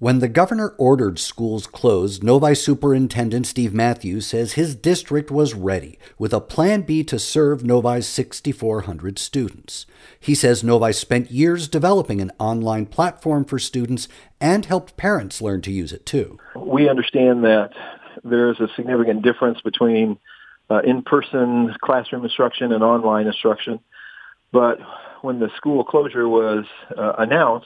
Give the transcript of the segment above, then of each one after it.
When the governor ordered schools closed, Novi Superintendent Steve Matthews says his district was ready with a Plan B to serve Novi's 6,400 students. He says Novi spent years developing an online platform for students and helped parents learn to use it too. We understand that there's a significant difference between in-person classroom instruction and online instruction. But when the school closure was announced,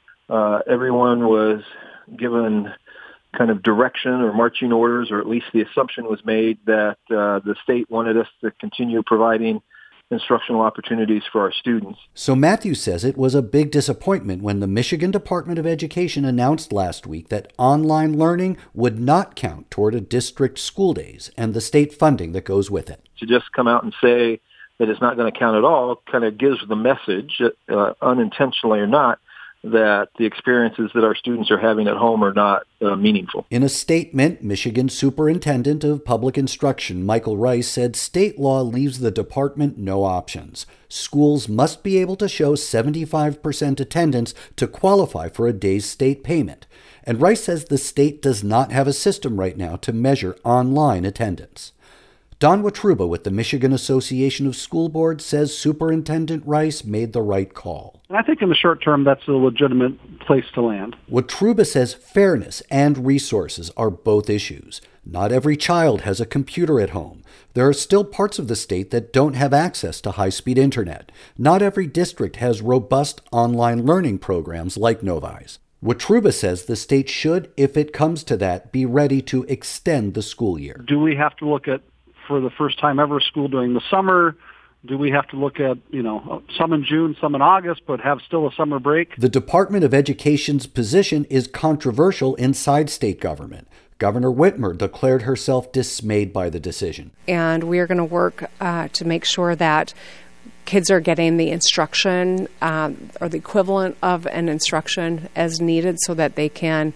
everyone was given kind of direction or marching orders, or at least the assumption was made that the state wanted us to continue providing instructional opportunities for our students. So Matthews says it was a big disappointment when the Michigan Department of Education announced last week that online learning would not count toward a district's school days and the state funding that goes with it. To just come out and say that it's not going to count at all kind of gives the message, unintentionally or not, that the experiences that our students are having at home are not meaningful. In a statement, Michigan Superintendent of Public Instruction Michael Rice said state law leaves the department no options. Schools must be able to show 75% attendance to qualify for a day's state payment. And Rice says the state does not have a system right now to measure online attendance. Don Watruba with the Michigan Association of School Boards says Superintendent Rice made the right call. I think in the short term, that's a legitimate place to land. Watruba says fairness and resources are both issues. Not every child has a computer at home. There are still parts of the state that don't have access to high-speed internet. Not every district has robust online learning programs like Novi's. Watruba says the state should, if it comes to that, be ready to extend the school year. Do we have to look at, for the first time ever, school during the summer? Do we have to look at, some in June, some in August, but have still a summer break? The Department of Education's position is controversial inside state government. Governor Whitmer declared herself dismayed by the decision. And we are going to work to make sure that kids are getting the instruction or the equivalent of an instruction as needed so that they can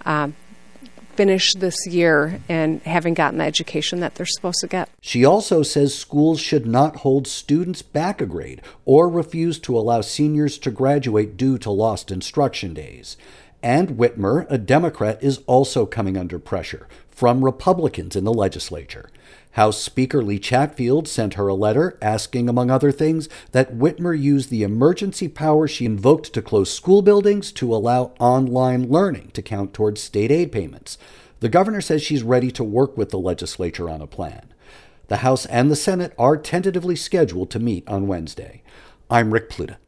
finish this year and having gotten the education that they're supposed to get. She also says schools should not hold students back a grade or refuse to allow seniors to graduate due to lost instruction days. And Whitmer, a Democrat, is also coming under pressure from Republicans in the legislature. House Speaker Lee Chatfield sent her a letter asking, among other things, that Whitmer use the emergency power she invoked to close school buildings to allow online learning to count towards state aid payments. The governor says she's ready to work with the legislature on a plan. The House and the Senate are tentatively scheduled to meet on Wednesday. I'm Rick Pluta.